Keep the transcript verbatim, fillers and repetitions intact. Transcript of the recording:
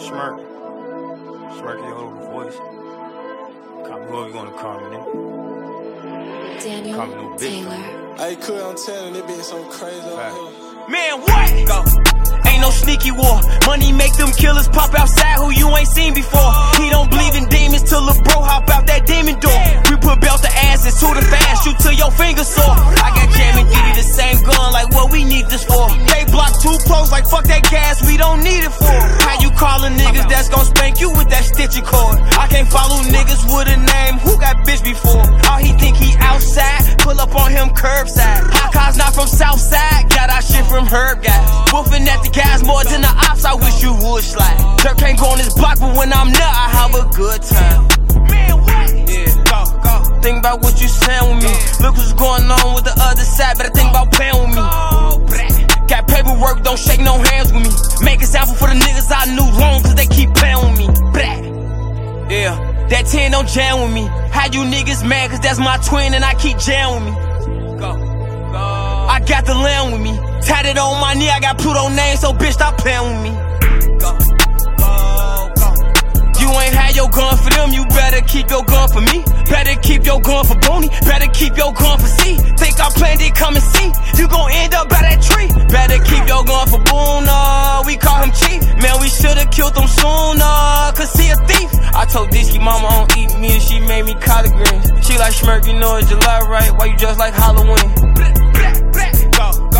Smirk. Smirk your whole voice. Call me whoever you wanna call me, nigga. Daniel Call me no bitch. Taylor. Hey, cool, I'm telling you, it been so crazy out here. Man, what? Go. Ain't no sneaky war. Money make them killers pop outside who you ain't seen before. He don't believe in demons till a bro hop out that demon door. We put belt to asses to the fast, shoot till your fingers sore. I got Jam and Diddy the same gun, like what we need this for. They block too close, like fuck that gas, we don't need it for. How you callin' niggas that's gon' spank you with that stitching cord? I can't follow niggas with a name, who got bitch before? All he think he outside, pull up on him curbside. Hot cars not from Southside, got our shit from Herb guys. Woofing at the guys more than the ops, I wish you would slide. Dirt can't go on this block, but when I'm there, I have a good time. Man, what? Yeah, go, go. Think about what you saying with me. Look what's going on with the other side, better think about playing with me. Got paperwork, don't shake no hands with me. Make a sample for the niggas I knew long, cause they keep playing with me. Yeah, that ten don't jam with me. How you niggas mad, cause that's my twin and I keep jam with me. Go, go. I got the land with me. Tatted on my knee, I got Pluto name, so bitch stop playing with me. Go, go, go. You ain't had your gun for them, you better keep your gun for me. Better keep your gun for Booney, better keep your gun for C. Think I planned it, come and see. You gon' end up by that tree. Better keep your gun for Boona, we call him cheap. Man, we should've killed him sooner, cause he a thief. I told Disky mama I don't eat meat and she made me collard greens. She like Smirk, you know it's July, right? Why you just like Halloween? Go.